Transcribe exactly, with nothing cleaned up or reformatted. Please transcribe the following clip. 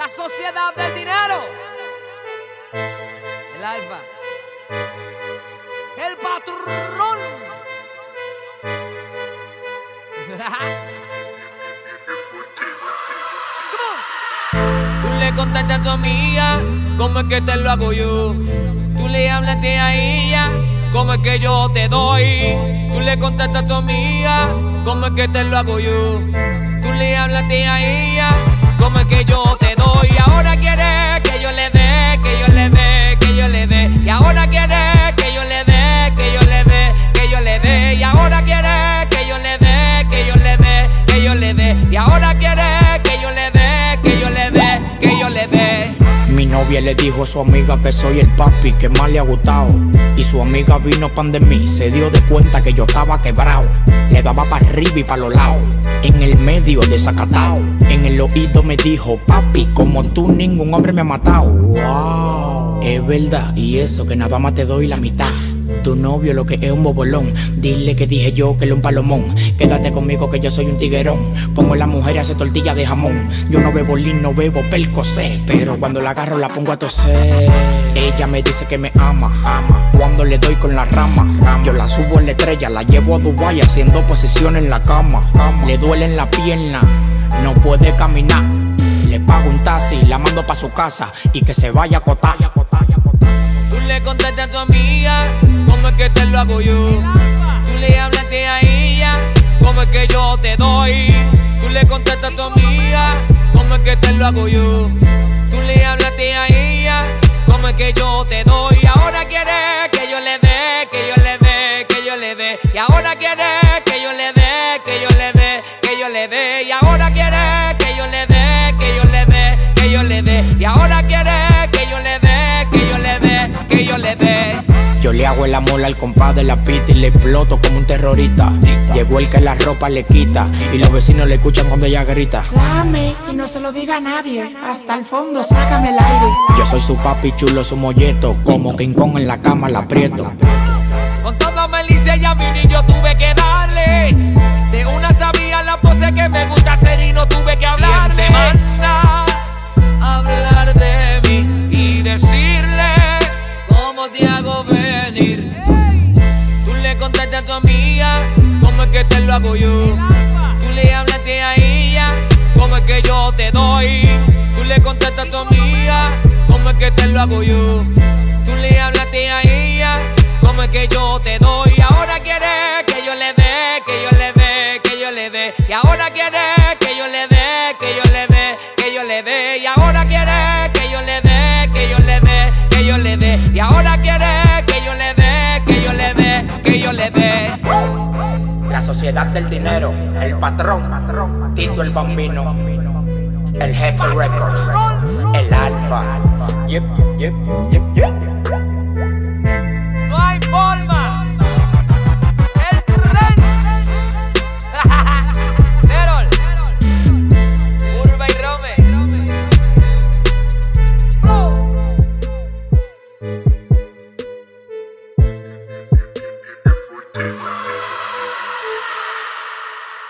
La sociedad del dinero. El alfa. El patrón. Tú le contaste a tu amiga cómo es que te lo hago yo. Tú le hablaste a ella cómo es que yo te doy. Tú le contaste a tu amiga cómo es que te lo hago yo. Tú le hablaste a ella cómo es que yo te doy. Y ahora quiere que yo le dé, que yo le dé, que yo le dé. Y ahora quiere que yo le dé, que yo le dé, que yo le dé. Y ahora quiere que yo le dé, que yo le dé, que yo le dé. Y ahora quiere que yo le dé, que yo le dé, que yo le dé. Mi novia le dijo a su amiga que soy el papi, que más le ha gustado. Y su amiga vino pan de mí, se dio de cuenta que yo estaba quebrado. Le daba para arriba y para los lados, en el medio desacatado. En el oído me dijo, papi, como tú ningún hombre me ha matado. Wow, es verdad, y eso que nada más te doy la mitad. Tu novio lo que es un bobolón, dile que dije yo que él es un palomón. Quédate conmigo que yo soy un tiguerón, pongo a la mujer y hace tortilla de jamón. Yo no bebo lean, no bebo Percocet, pero cuando la agarro la pongo a toser. Ella me dice que me ama, ama. Cuando le doy con la rama, yo la subo en la estrella, la llevo a Dubai haciendo posiciones en la cama. Le duele en la pierna, no puede caminar. Le pago un taxi, la mando pa' su casa y que se vaya a acotar. Tú le contaste a tu amiga cómo es que te lo hago yo. Tú le hablaste a ella cómo es que yo te doy. Tú le contaste a tu amiga cómo es que te lo hago yo. Tú le hablaste a ella cómo es que yo te doy. Y ahora quiere que yo le dé, que yo le dé, que yo le dé. Y ahora quiere que yo le dé, que yo le dé, que yo le dé. Y ahora quiere que yo le dé, que yo le dé, que yo le dé. Y ahora quiere que yo le dé, que yo le dé, que yo le dé. Yo le hago el amor al compa de la pita y le exploto como un terrorista. Llegó el que la ropa le quita y los vecinos le escuchan cuando ella grita. Dame y no se lo diga a nadie, hasta el fondo sácame el aire. Yo soy su papi chulo, su molleto, como King Kong en la cama la aprieto. Con toda malicia y a mi niño tuve que darle. De una sabía la pose que me gusta hacer y no tuve que hablarle. ¿Quién te manda a hablar de mí y decirle cómo te hago venir? Tú le contaste a tu amiga cómo es que te lo hago yo. Tú le hablaste a ella cómo es que yo te doy. Tú le contaste a tu amiga cómo es que te lo hago yo. Tú le hablaste a ella cómo es que yo te doy. Y ahora quiere que yo le dé, que yo le dé, que yo le dé. Y ahora quiere que yo le dé, que yo le dé, que yo le dé. Y ahora quiere que yo le dé, que yo le dé, que yo le dé. Y ahora quiere que yo le dé, que yo le dé, que yo le dé. La sociedad del dinero, el patrón, Tito el Bambino, el Jefe Records, el Alfa. Yep, yep, yep, yep.